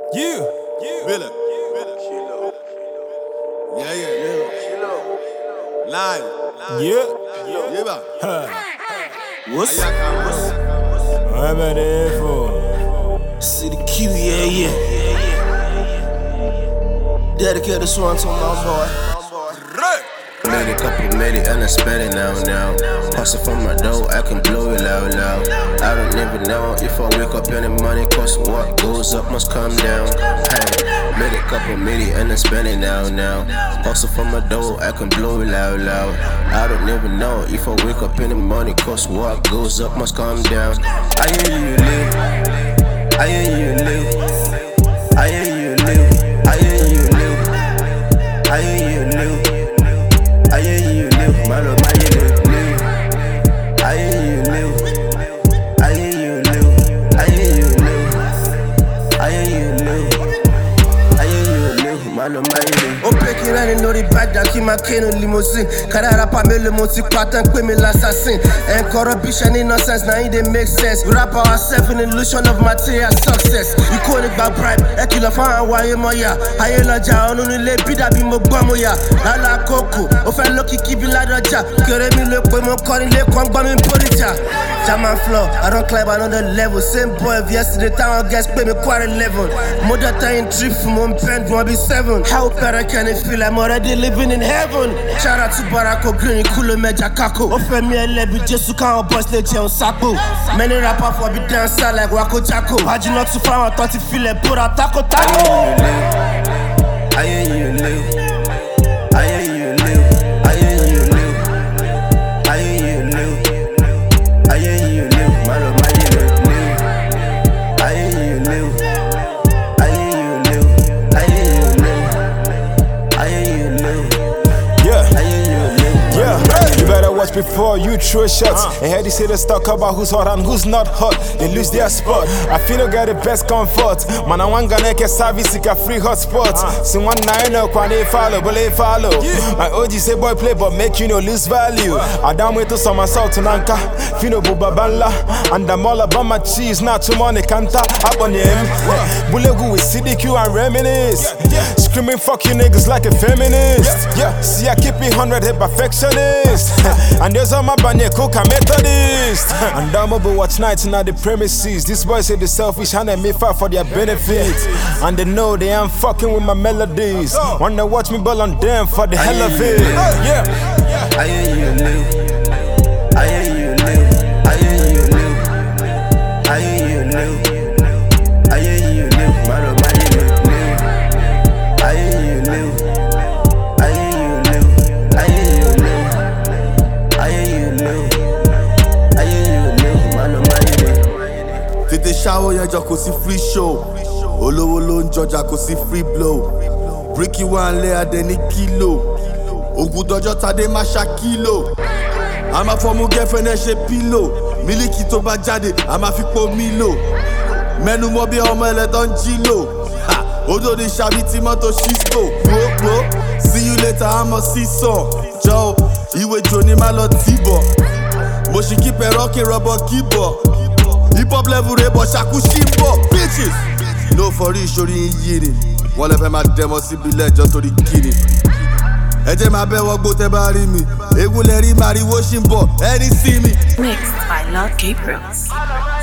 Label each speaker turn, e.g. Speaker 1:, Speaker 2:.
Speaker 1: Yeah.
Speaker 2: Villa. Yeah. Line.
Speaker 1: Yeah.
Speaker 2: What's
Speaker 1: I'm at it for.
Speaker 3: City Q, yeah. Dedicate this one to my boy. Made a couple, made it, and I spend it now. Hustle from my dough, I can blow it loud. I don't even know if I wake up in the money, cause what goes up must come down. Hey, made a couple, made it, and I spend it now. Hustle from my dough, I can blow it loud. I don't even know if I wake up in the money, cause what goes up must come down. I hear you live, I hear you live, I hear you live, I hear you live, I hear you live. I hear you live, my love, I hear you live. I hear you live. I hear you live. I hear you live. I hear you live. I hear you live, my love, I hear you live. On peut qu'il a une autre bague qui m'a créé une limousine. Carrera pas me le monti patin, que me l'assassin. And corruption in nonsense, now it make sense. We wrap ourselves in illusion of material success. You call it by bribe, et qu'il a fait un waye moya. Aye la ja, on nous les bida bi mo moya. La la coco, on fait lucky qui bi la doja. Que mi le boy mon corps il est con ba mi polija. Jaman flow, I don't climb another level. Same boy of yesterday, time I guess pay me quite 11. Mother time trip from mon pen, wanna be 7. How better can it feel? I'm already living in heaven. Shout out to Barako Green, Kulo Meja Kako. Offer me a lebi, Jesu can't boss le on Sako. Many rappers for be dancer like Wako Jacko. Imagine not to find, I thought you feel it, put a taco. I hear you live. I hear you live. I hear you live. I hear you live. I hear you live. My love, I hear you live. I hear you live. I hear you live. I hear you live. I hear you live.
Speaker 1: Yeah.
Speaker 3: I hear you live.
Speaker 1: Yeah, you better watch before you throw shots. And hear these haters talk about who's hot and who's not hot. They lose their spot. I feel I got the best comfort. Man, I want to get service, a free hotspot. See one nine up when they follow, but they follow. My OG say boy play, but make you no lose value. I down with to some assault to Nanka, Fino Bubabanla, and I'm all about my cheese. Not too money, can't tap up on him. Bulegu with CDQ and reminisce. Screaming fuck you niggas like a feminist. Yeah, see I keep it 100 hit perfectionist. And there's all my banya cook a methodist. And I'm over watch nights in the premises. These boys say they selfish and they me fight for their benefit. And they know they ain't fucking with my melodies. Wanna watch me ball on them for the hell of it. Yeah.
Speaker 3: I hear you live. I hear you live. I hear you live. I hear you live. I hear you live. My love, I hear you live. I hear you live. I hear you live. I hear you live. I hear you live. I hear you live. My love, I hear you live.
Speaker 2: Tètè ṣáwó yẹn jọ kò sí free show. Olówó ló ń jọjà kò sí free blow. Bricky wà ń lé adé ní kílò. Ògùn dọjọ́ tadé má ṣá kílò. A máa fọmú girlfriend ẹ ṣe pílò. Mílíkì tó bá jáde, a máa fi po mílò. Mẹ́nu mọ́ bí ọmọ ẹlẹ́tọ́ ń jí lò. Odò ní ṣàbí tí mọ́tò ṣíṣkò. Gbogbo, see you later, àmọ́ sísàn. Jọ ìwé jò ní má lọ tìbọ̀. Mo ṣì kí pẹ̀rọ kí rọ̀bọ̀ kíbọ̀. Hip hop level rẹ̀ bọ̀ ṣàkú ṣíbọ̀. Bitches! No for real, ṣorí yìí ni. Wọ́n lè fẹ́ máa dẹ̀mọ́ síbi lẹ́jọ́ torí kíni. Ẹ jẹ́ máa bẹ́ wọ́gbó tẹ́ bá rí mi. Egun lẹ rí màrìwó ṣì ń bọ̀, ẹni sí mi.
Speaker 4: Mixed by Lord Gabriels.